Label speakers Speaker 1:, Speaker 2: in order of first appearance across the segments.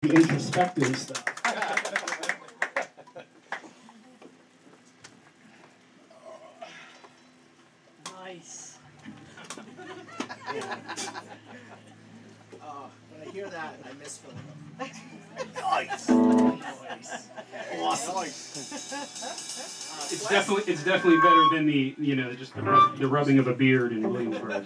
Speaker 1: the introspective stuff.
Speaker 2: Nice.
Speaker 3: When I hear that, I miss Philip.
Speaker 1: Nice. Awesome.
Speaker 4: It's definitely better than just the rubbing of a beard in Williamsburg.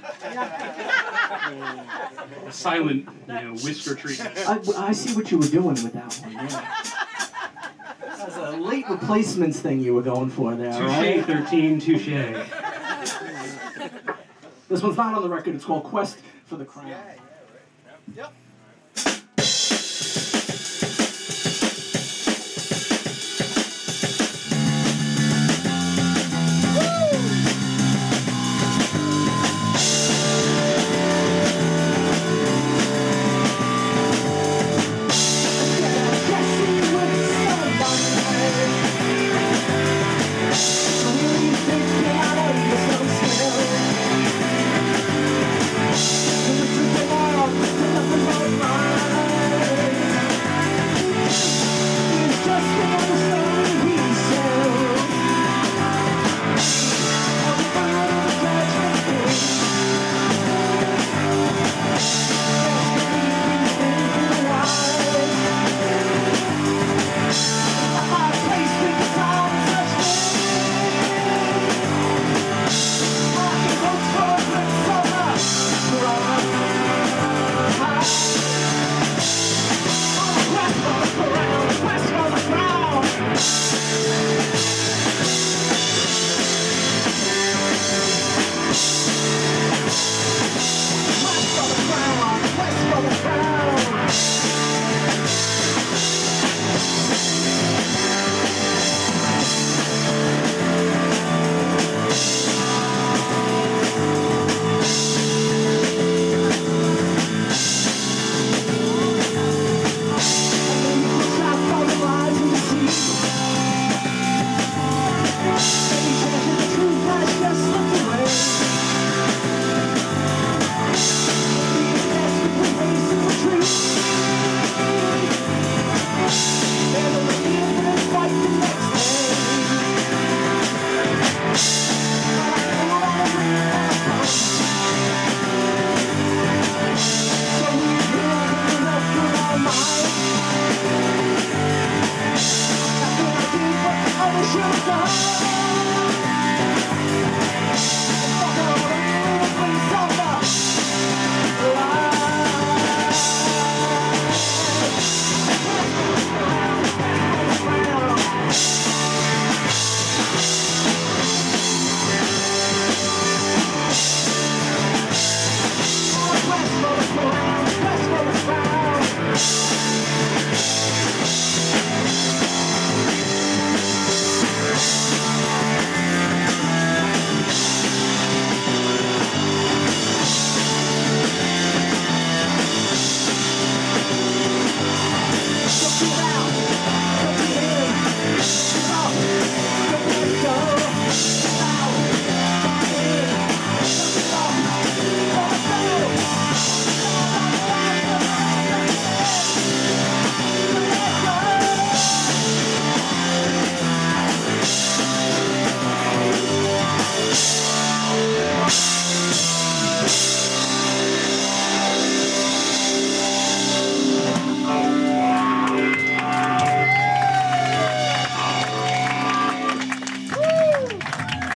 Speaker 4: The silent, whisker treatment.
Speaker 1: I see what you were doing with that one. Yeah. That was a late replacements thing you were going for there,
Speaker 4: Touche,
Speaker 1: right?
Speaker 4: 13, touche.
Speaker 1: This one's not on the record. It's called Quest for the Crown.
Speaker 3: Yeah, right. Yep.